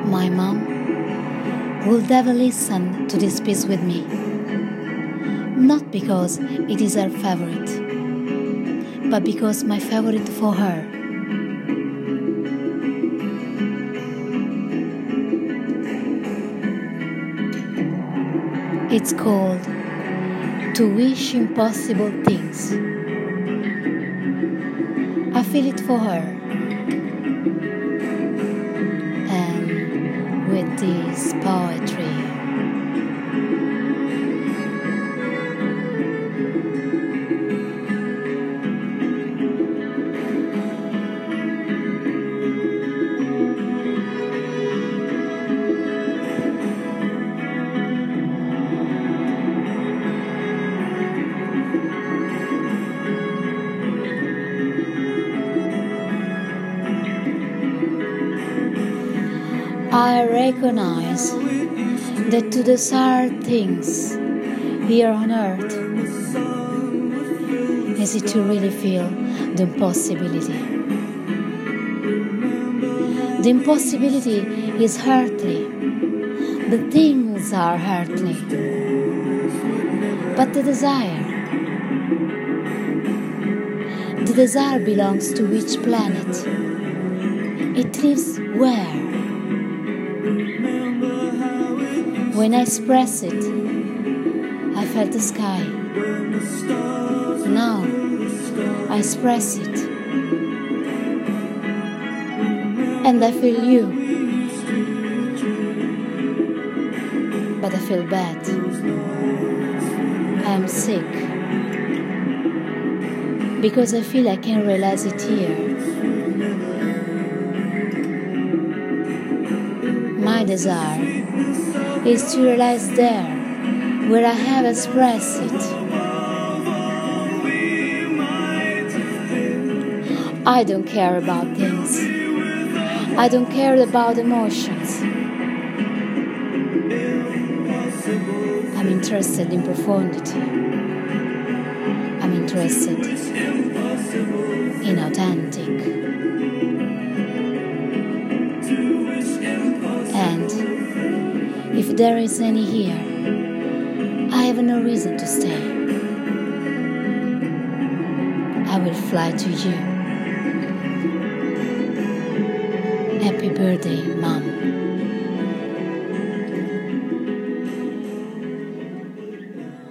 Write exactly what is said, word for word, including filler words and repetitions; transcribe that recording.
My mom will never listen to this piece with me, not because it is her favorite, but because my favorite for her. It's called To Wish Impossible Things. I feel it for her, and with this poetry. I recognize that to desire things here on earth is it to really feel the impossibility. The impossibility is earthly. The things are earthly. But the desire, the desire belongs to which planet? It lives where? When I express it, I felt the sky. Now I express it, and I feel you. But I feel bad. I am sick because I feel I can't realize it here. My desire is to realize there, where I have expressed it. I don't care about things. I don't care about emotions. I'm interested in profundity. I'm interested in authentic. If there is any here, I have no reason to stay. I will fly to you. Happy birthday, Mom.